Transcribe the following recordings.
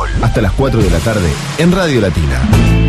Hasta las 4 de la tarde en Radio Latina.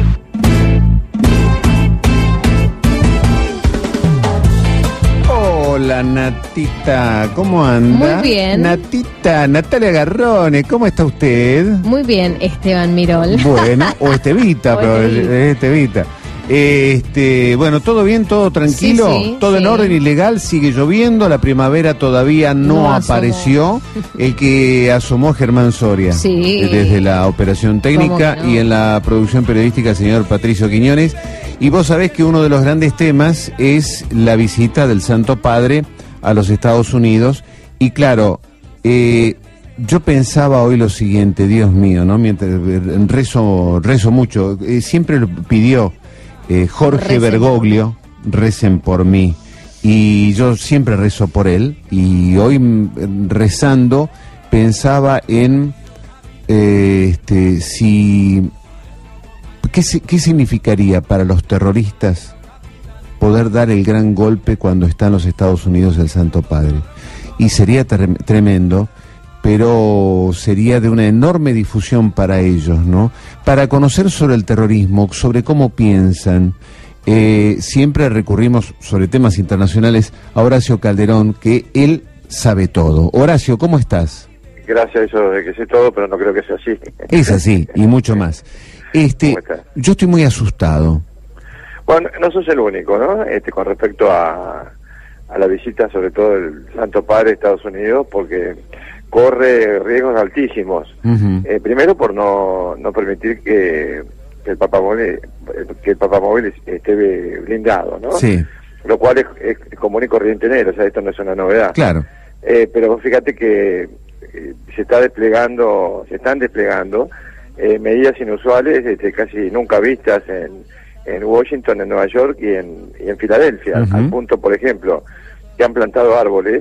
Hola Natita, ¿cómo anda? Muy bien. Natita, Natalia Garrone, ¿cómo está usted? Muy bien, Esteban Mirol. Bueno, o Estevita, pero es Estevita. Bueno, ¿todo bien? ¿Todo tranquilo? Sí, ¿Todo en orden y legal? ¿Sigue lloviendo? La primavera todavía no apareció. El que asomó Germán Soria. Sí. Desde la operación técnica ¿Cómo no? y en la producción periodística el señor Patricio Quiñones. Y vos sabés que uno de los grandes temas es la visita del Santo Padre a los Estados Unidos. Y claro, yo pensaba hoy lo siguiente, Dios mío, ¿no? Mientras rezo mucho, siempre lo pidió Jorge Bergoglio, recen por mí. Y yo siempre rezo por él. Y hoy rezando pensaba en si... ¿Qué significaría para los terroristas poder dar el gran golpe cuando está en los Estados Unidos el Santo Padre? Y sería tremendo, pero sería de una enorme difusión para ellos, ¿no? Para conocer sobre el terrorismo, sobre cómo piensan, siempre recurrimos sobre temas internacionales a Horacio Calderón, que él sabe todo. Horacio, ¿cómo estás? Gracias a eso de que sé todo, pero no creo que sea así. Es así, y mucho más. Yo estoy muy asustado. Bueno, no sos el único, ¿no? Con respecto a la visita, sobre todo del Santo Padre de Estados Unidos, porque corre riesgos altísimos. Primero por no permitir que el papamóvil esté blindado, ¿no? Sí. Lo cual es común y corriente en él, o sea, esto no es una novedad. Claro. Pero fíjate que se están desplegando medidas inusuales, casi nunca vistas en Washington, en Nueva York y en Filadelfia, al punto, por ejemplo, que han plantado árboles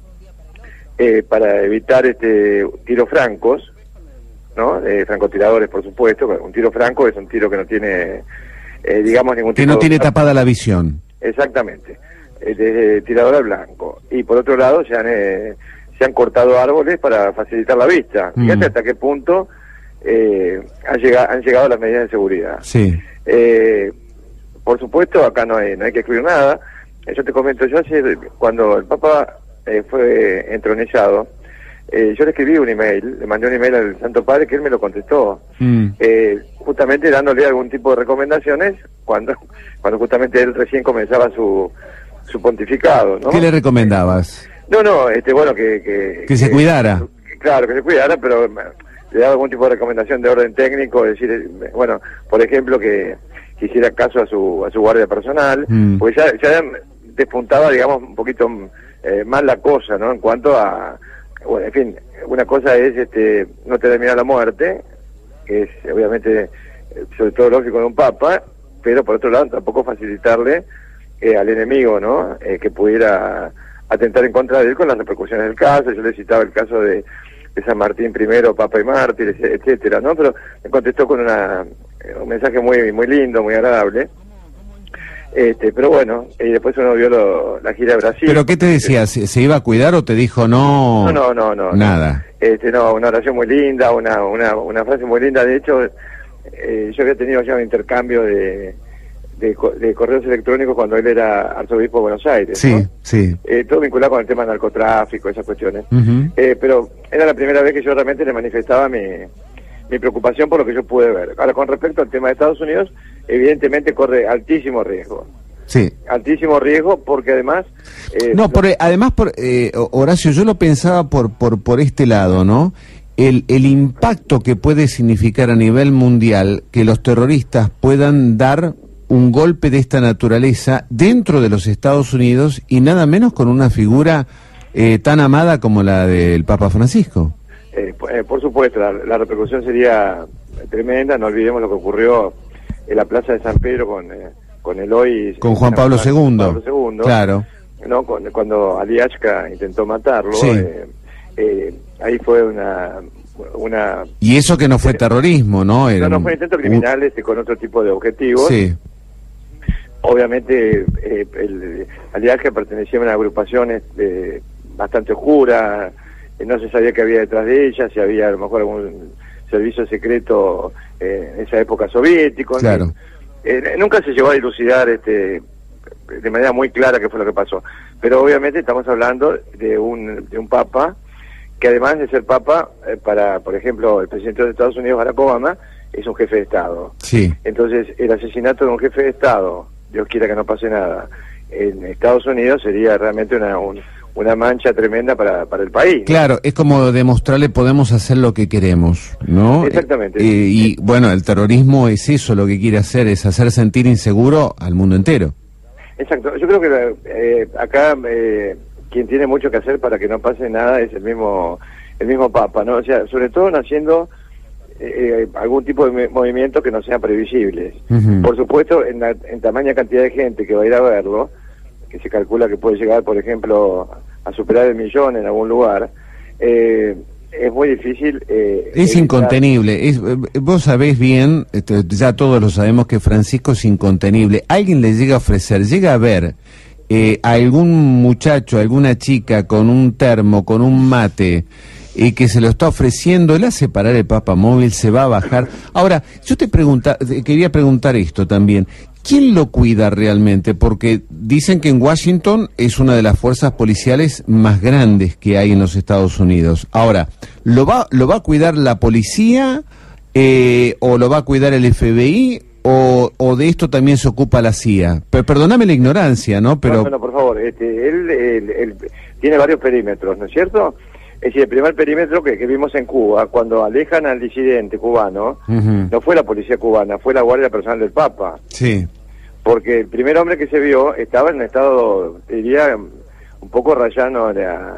para evitar tiros francos, ¿no? Francotiradores, por supuesto. Un tiro franco es un tiro que no tiene, digamos, ningún tipo que no tiene tapada la visión. Exactamente, de tirador al blanco. Y por otro lado, se han cortado árboles para facilitar la vista. Fíjate hasta qué punto han llegado las medidas de seguridad. Sí. Por supuesto, acá no hay que excluir nada. Yo te comento, cuando el Papa fue entronizado, yo le escribí un email, le mandé un email al Santo Padre que él me lo contestó, justamente dándole algún tipo de recomendaciones cuando justamente él recién comenzaba su pontificado, ¿no? ¿Qué le recomendabas? Bueno, que se cuidara. Claro, que se cuidara, pero le daba algún tipo de recomendación de orden técnico, es decir, bueno, por ejemplo, que hiciera caso a su guardia personal, porque ya despuntaba, digamos, un poquito más la cosa, ¿no? En cuanto a, bueno, en fin, una cosa es no tener miedo a la muerte, que es obviamente, sobre todo lógico de un papa, pero por otro lado tampoco facilitarle al enemigo, ¿no? Que pudiera atentar en contra de él con las repercusiones del caso. Yo le citaba el caso de San Martín I, Papa y Mártir, etcétera, ¿no? Pero me contestó con un mensaje muy muy lindo, muy agradable. Pero bueno, y después uno vio la gira de Brasil. ¿Pero qué te decía? ¿Se iba a cuidar o te dijo no? No. Nada. No, una oración muy linda, una frase muy linda. De hecho, yo había tenido ya un intercambio de correos electrónicos cuando él era arzobispo de Buenos Aires, sí, ¿no? Sí. Todo vinculado con el tema del narcotráfico, esas cuestiones. Pero era la primera vez que yo realmente le manifestaba mi preocupación por lo que yo pude ver. Ahora, con respecto al tema de Estados Unidos, evidentemente corre altísimo riesgo. Sí. Altísimo riesgo porque además... Horacio, yo lo pensaba por este lado, ¿no? El impacto que puede significar a nivel mundial que los terroristas puedan dar un golpe de esta naturaleza dentro de los Estados Unidos y nada menos con una figura tan amada como la del Papa Francisco. Por supuesto, la repercusión sería tremenda. No olvidemos lo que ocurrió en la Plaza de San Pedro con el hoy... Con Juan Pablo II. Claro. ¿No? Cuando Ali Ashka intentó matarlo, sí. Ahí fue una... Y eso que no fue terrorismo, ¿no? No fue intento criminal con otro tipo de objetivos. Sí. Obviamente, Ali Ashka pertenecía a una agrupación bastante oscura, no se sabía qué había detrás de ella, si había a lo mejor servicio secreto en esa época soviético. Claro. Nunca se llegó a dilucidar de manera muy clara qué fue lo que pasó, pero obviamente estamos hablando de un papa que, además de ser papa, por ejemplo, el presidente de los Estados Unidos, Barack Obama, es un jefe de Estado. Sí. Entonces, el asesinato de un jefe de Estado, Dios quiera que no pase nada, en Estados Unidos sería realmente una mancha tremenda para el país, ¿no? Claro, es como demostrarle podemos hacer lo que queremos, ¿no? Exactamente. Y bueno, el terrorismo es eso, lo que quiere hacer, es hacer sentir inseguro al mundo entero. Exacto. Yo creo que acá quien tiene mucho que hacer para que no pase nada es el mismo Papa, ¿no? O sea, sobre todo haciendo algún tipo de movimientos que no sean previsibles. Uh-huh. Por supuesto, en tamaña cantidad de gente que va a ir a verlo, que se calcula que puede llegar, por ejemplo, a superar el 1.000.000 en algún lugar, es muy difícil. Es incontenible. Vos sabés bien, ya todos lo sabemos, que Francisco es incontenible. Alguien le llega a ofrecer, llega a ver a algún muchacho, alguna chica con un termo, con un mate, y que se lo está ofreciendo, él hace parar el papamóvil, se va a bajar. Ahora, yo quería preguntar esto también. ¿Quién lo cuida realmente? Porque dicen que en Washington es una de las fuerzas policiales más grandes que hay en los Estados Unidos. Ahora, ¿lo va a cuidar la policía o lo va a cuidar el FBI o de esto también se ocupa la CIA? Perdóname la ignorancia, ¿no? Pero bueno, por favor, él tiene varios perímetros, ¿no es cierto? Es decir, el primer perímetro que vimos en Cuba, cuando alejan al disidente cubano, uh-huh, no fue la policía cubana, fue la Guardia Personal del Papa. Sí. Porque el primer hombre que se vio estaba en un estado, diría, un poco rayano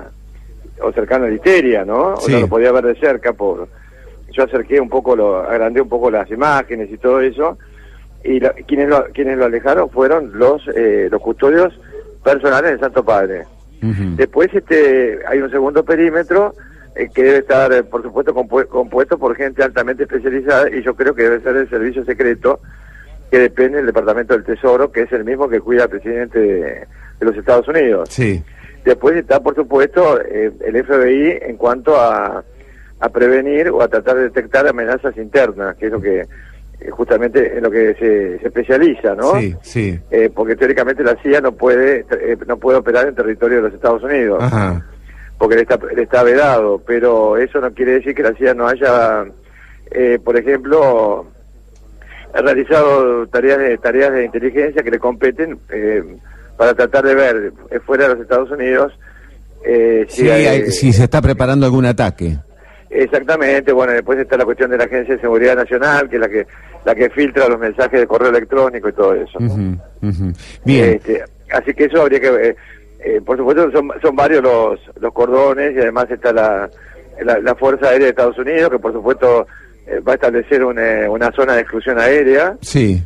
o cercano a la histeria, ¿no? Sí. O no lo podía ver de cerca yo agrandé un poco las imágenes y todo eso, y quienes lo alejaron fueron los custodios personales del Santo Padre. Uh-huh. Después hay un segundo perímetro que debe estar, por supuesto, compuesto por gente altamente especializada, y yo creo que debe ser el servicio secreto, que depende del Departamento del Tesoro, que es el mismo que cuida al presidente de los Estados Unidos. Sí. Después está, por supuesto, el FBI en cuanto a prevenir o a tratar de detectar amenazas internas, que es lo que justamente en lo que se especializa, ¿no? Sí, sí. Porque teóricamente la CIA no puede operar en territorio de los Estados Unidos. Ajá. Porque le está vedado, pero eso no quiere decir que la CIA no haya, por ejemplo, realizado tareas de inteligencia que le competen para tratar de ver fuera de los Estados Unidos si se está preparando algún ataque. Exactamente. Bueno, después está la cuestión de la Agencia de Seguridad Nacional, que es la que filtra los mensajes de correo electrónico y todo eso, ¿no? Uh-huh, uh-huh. Bien. Así que eso habría que por supuesto son varios los cordones, y además está la Fuerza Aérea de Estados Unidos, que por supuesto va a establecer una zona de exclusión aérea. Sí.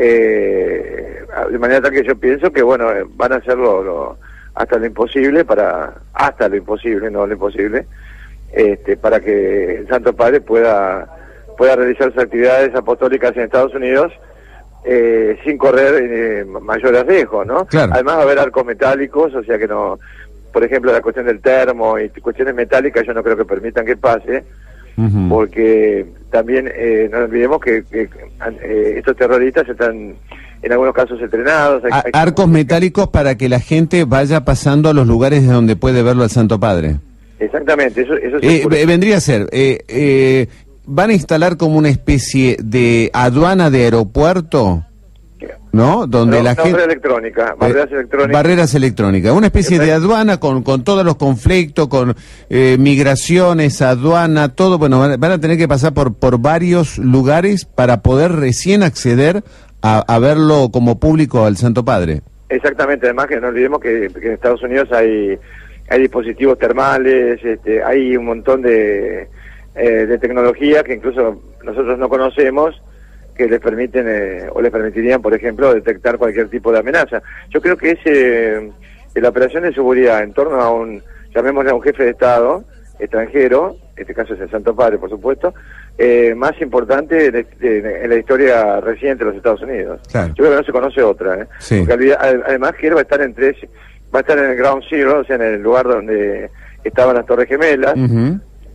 De manera tal que yo pienso que bueno, van a hacerlo hasta lo imposible, no lo imposible, para que el Santo Padre pueda realizar sus actividades apostólicas en Estados Unidos sin correr mayores riesgos, ¿no? Claro. Además va a haber arcos metálicos, o sea que no, por ejemplo, la cuestión del termo y cuestiones metálicas yo no creo que permitan que pase, uh-huh, porque también no olvidemos que estos terroristas están en algunos casos entrenados. Arcos metálicos para que la gente vaya pasando a los lugares de donde puede verlo al Santo Padre. Exactamente, eso vendría a ser, van a instalar como una especie de aduana de aeropuerto, ¿no? Donde la gente... Barreras electrónicas, una especie de aduana con todos los conflictos, con migraciones, aduana, todo. Bueno, van a tener que pasar por varios lugares para poder recién acceder a verlo como público al Santo Padre. Exactamente, además que no olvidemos que en Estados Unidos hay dispositivos termales, hay un montón de tecnología que incluso nosotros no conocemos, que les permiten o les permitirían, por ejemplo, detectar cualquier tipo de amenaza. Yo creo que la operación de seguridad en torno a llamémosle a un jefe de Estado extranjero, en este caso es el Santo Padre, por supuesto, más importante en la historia reciente de los Estados Unidos. Claro. Yo creo que no se conoce otra, Sí. Porque además que él va a estar en el Ground Zero, o sea, en el lugar donde estaban las Torres Gemelas, Uh-huh.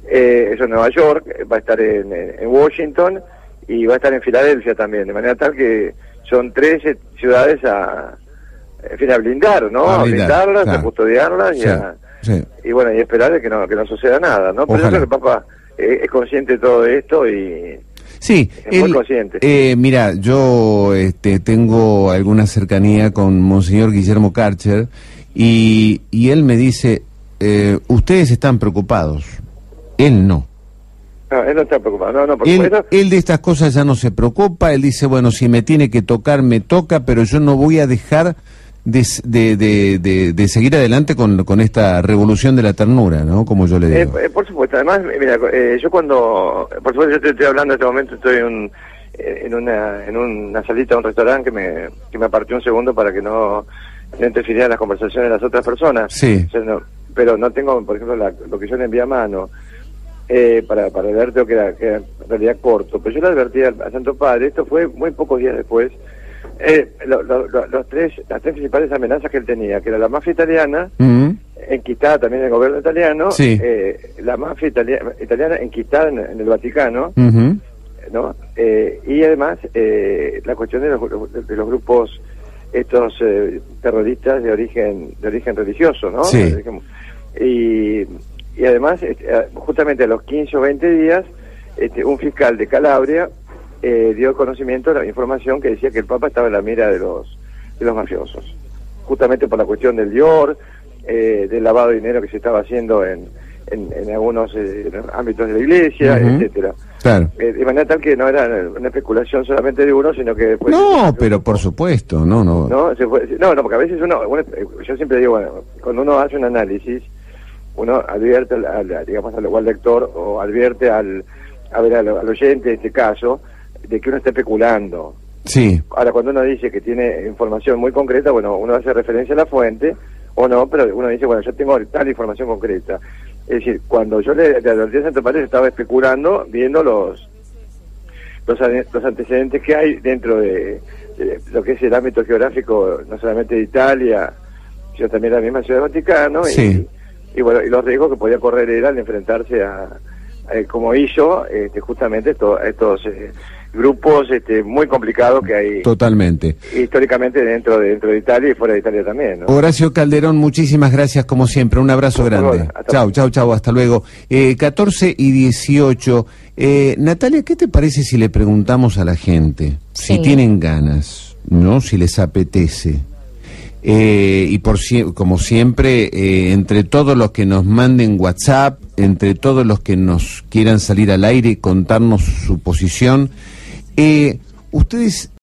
eso en Nueva York, va a estar en Washington y va a estar en Filadelfia también, de manera tal que son 3 ciudades a blindar, ¿no? A blindarlas, claro, a custodiarlas y bueno, y esperar que no suceda nada, ¿no? Por eso el Papa es consciente de todo esto y sí, es muy consciente. Mira, yo tengo alguna cercanía con Monseñor Guillermo Karcher y él me dice, ustedes están preocupados, él no. No, él no está preocupado, no, él de estas cosas ya no se preocupa, él dice, bueno, si me tiene que tocar, me toca, pero yo no voy a dejar de seguir adelante con esta revolución de la ternura, ¿no? Como yo le digo. Por supuesto, además, mira, yo cuando, por supuesto, yo te estoy hablando en este momento, estoy en una salita de un restaurante que me aparté un segundo para que no interfiriera en las conversaciones de las otras personas. Sí. O sea, pero no tengo, por ejemplo, lo que yo le envié a mano, para leerte que era en realidad corto, pero yo le advertí al Santo Padre, esto fue muy pocos días después, las tres principales amenazas que él tenía, que era la mafia italiana, enquistada también en el gobierno italiano, sí, la mafia italiana enquistada en el Vaticano, ¿no? Y además la cuestión de los grupos estos terroristas de origen religioso, ¿no? Sí. Y además, justamente a los 15 o 20 días, un fiscal de Calabria dio conocimiento de la información que decía que el Papa estaba en la mira de los mafiosos, justamente por la cuestión del Dior, del lavado de dinero que se estaba haciendo en algunos ámbitos de la Iglesia, etcétera. Claro. De manera tal que no era una especulación solamente de uno, sino que después... No, pero por supuesto, no. No, porque a veces yo siempre digo, bueno, cuando uno hace un análisis, uno advierte al lector o advierte al oyente en este caso de que uno está especulando. Sí. Ahora, cuando uno dice que tiene información muy concreta, bueno, uno hace referencia a la fuente o no, pero uno dice, bueno, yo tengo tal información concreta. Es decir, cuando yo le advertí a Santo Padre, yo estaba especulando viendo los antecedentes que hay dentro de lo que es el ámbito geográfico, no solamente de Italia, sino también de la misma Ciudad del Vaticano. Sí. Y bueno, y los riesgos que podía correr él al enfrentarse como hizo, justamente estos grupos muy complicados que hay. Totalmente. Históricamente dentro de Italia y fuera de Italia también, ¿no? Horacio Calderón, muchísimas gracias como siempre, un abrazo grande. Chau, hasta luego. 14:18. Natalia, ¿qué te parece si le preguntamos a la gente si tienen ganas, ¿no? Si les apetece? Y como siempre, entre todos los que nos manden WhatsApp, entre todos los que nos quieran salir al aire y contarnos su posición, ustedes